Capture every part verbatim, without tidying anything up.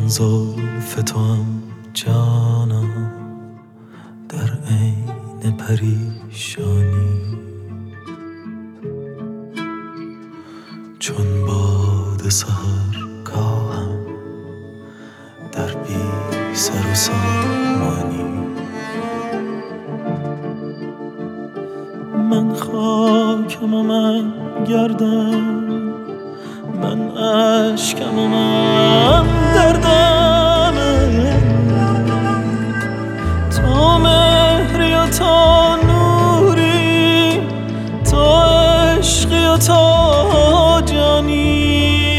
چون زلف تو هم جانم در عین پریشانی، چون باد سحرگاهم در بی سر و سامانی. من خاکم و من گردم، من عشقم و من دردم، تو مهری و تو نوری، تو عشقی و تو جانی.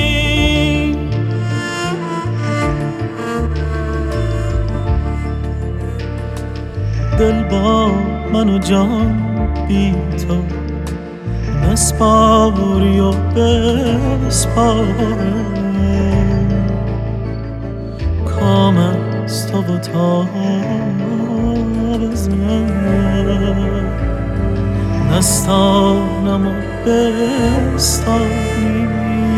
دل با من و جان بی تو نسپاری و بسپاره، کام از تو و تاب از من، نستانم و بستانی.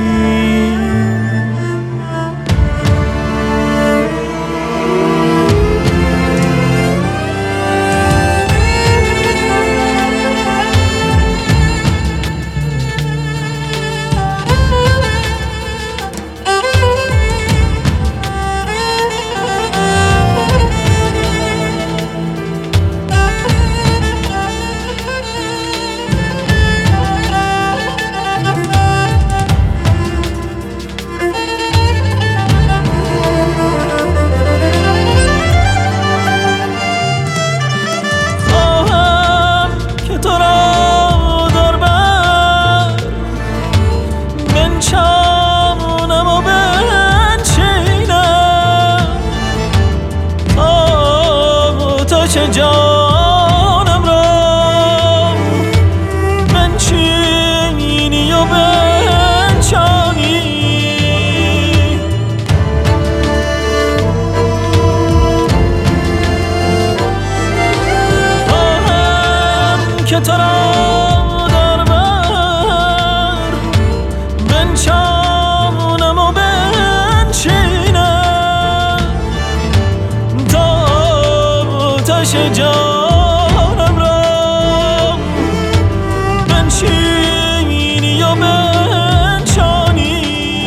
چمونم و بنشینم، آتش جانم را بنشینی و بنشانی. خواهم که تو را چمونم و بنشینم، تا آتش جانم را بنشینی و بنشانی.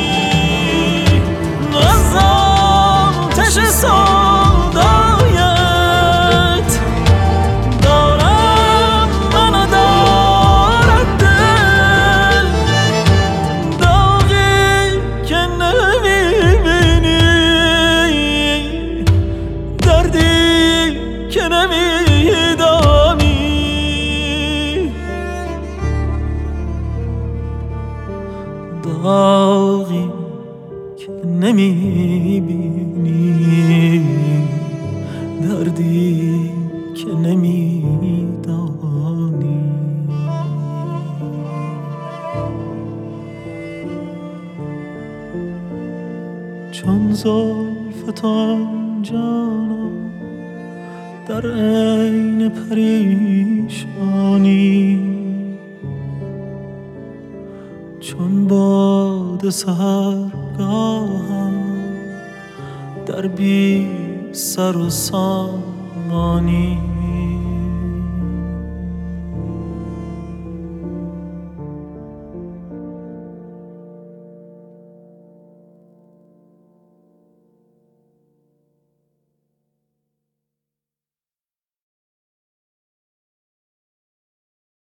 از آتش سودایت دارم من و دارد دل، که نمیدانی، داغی که نمیبینی، دردی که نمیدانی. چون زلف تو جانم در عین پریشانی، چون باد سحرگاهم در بی سر و سامانی.